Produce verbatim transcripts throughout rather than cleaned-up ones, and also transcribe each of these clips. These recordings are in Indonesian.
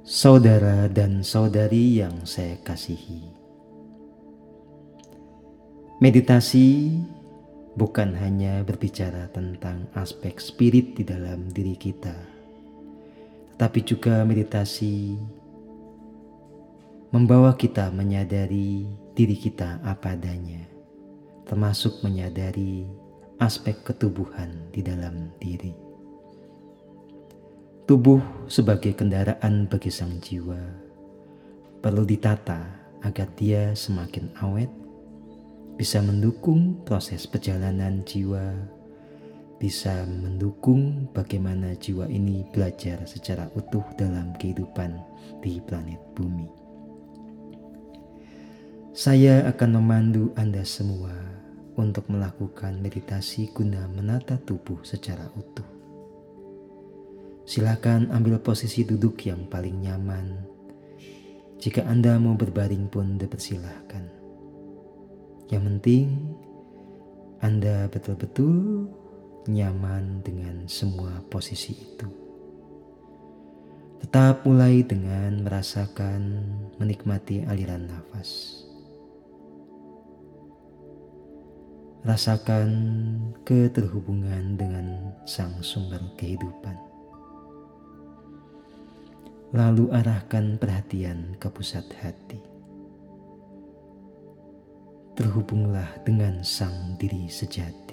Saudara dan saudari yang saya kasihi, meditasi bukan hanya berbicara tentang aspek spirit di dalam diri kita, tetapi juga meditasi membawa kita menyadari diri kita apa adanya, termasuk menyadari aspek ketubuhan di dalam diri. Tubuh sebagai kendaraan bagi sang jiwa perlu ditata agar dia semakin awet, bisa mendukung proses perjalanan jiwa, bisa mendukung bagaimana jiwa ini belajar secara utuh dalam kehidupan di planet bumi. Saya akan memandu Anda semua untuk melakukan meditasi guna menata tubuh secara utuh. Silakan ambil posisi duduk yang paling nyaman. Jika Anda mau berbaring pun dipersilahkan. Yang penting Anda betul-betul nyaman dengan semua posisi itu. Tetap mulai dengan merasakan, menikmati aliran nafas. Rasakan keterhubungan dengan sang sumber kehidupan. Lalu arahkan perhatian ke pusat hati. Terhubunglah dengan sang diri sejati.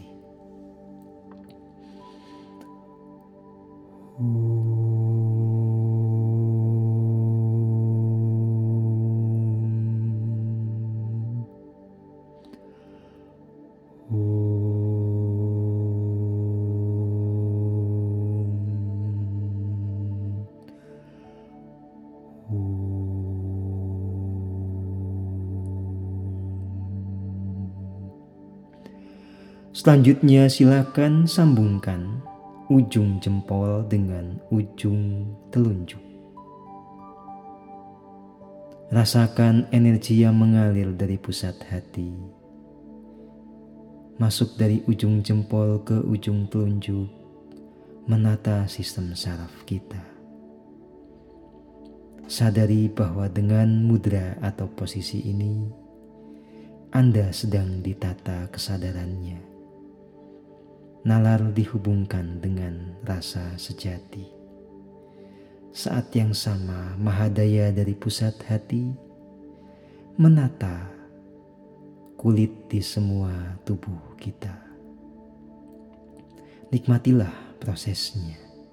Selanjutnya silakan sambungkan ujung jempol dengan ujung telunjuk. Rasakan energi yang mengalir dari pusat hati, masuk dari ujung jempol ke ujung telunjuk, menata sistem saraf kita. Sadari bahwa dengan mudra atau posisi ini, Anda sedang ditata kesadarannya. Nalar dihubungkan dengan rasa sejati. Saat yang sama, Mahadaya dari pusat hati menata kulit di semua tubuh kita. Nikmatilah prosesnya.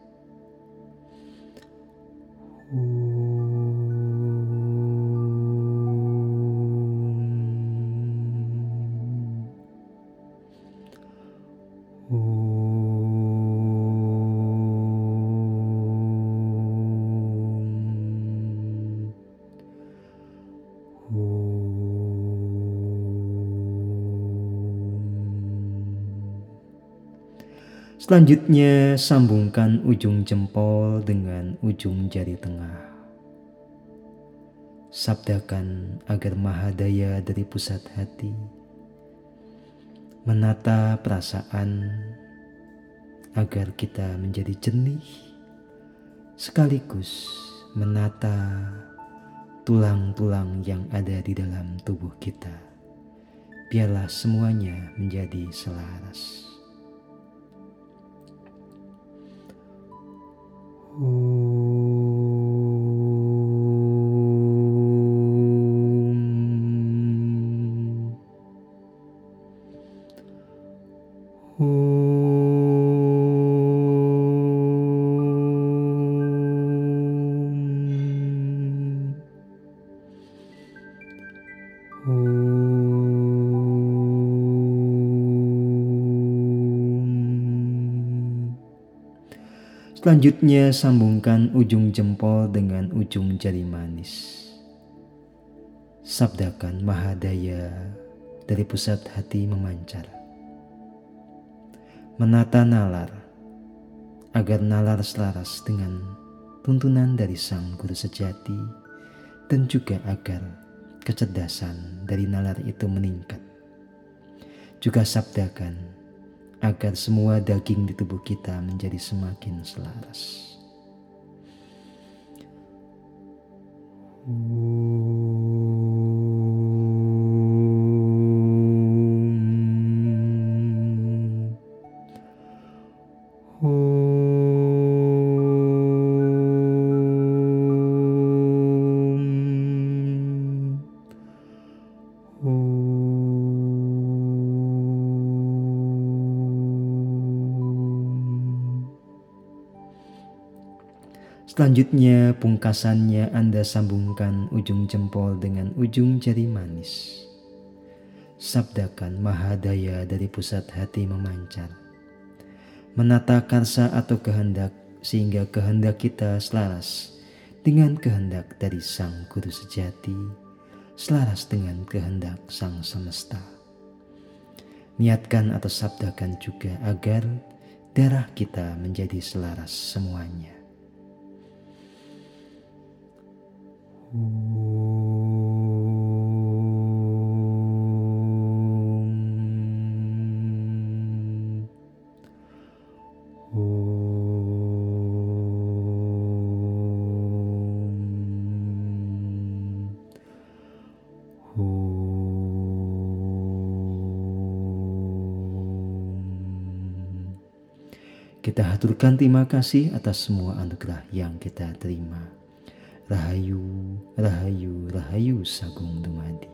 Selanjutnya sambungkan ujung jempol dengan ujung jari tengah. Sabdakan agar Mahadaya dari pusat hati menata perasaan agar kita menjadi jernih, sekaligus menata tulang-tulang yang ada di dalam tubuh kita. Biarlah semuanya menjadi selaras. Selanjutnya sambungkan ujung jempol dengan ujung jari manis. Sabdakan Mahadaya dari pusat hati memancar. Menata nalar agar nalar selaras dengan tuntunan dari sang guru sejati, dan juga agar kecerdasan dari nalar itu meningkat. Juga sabdakan agar semua daging di tubuh kita menjadi semakin selaras. Selanjutnya, pungkasannya Anda sambungkan ujung jempol dengan ujung jari manis. Sabdakan Mahadaya dari pusat hati memancar, menata karsa atau kehendak sehingga kehendak kita selaras dengan kehendak dari Sang Guru Sejati, selaras dengan kehendak Sang Semesta. Niatkan atau sabdakan juga agar darah kita menjadi selaras semuanya. Kita haturkan terima kasih atas semua anugerah yang kita terima. Rahayu, Rahayu, Rahayu Sagung Dumadi.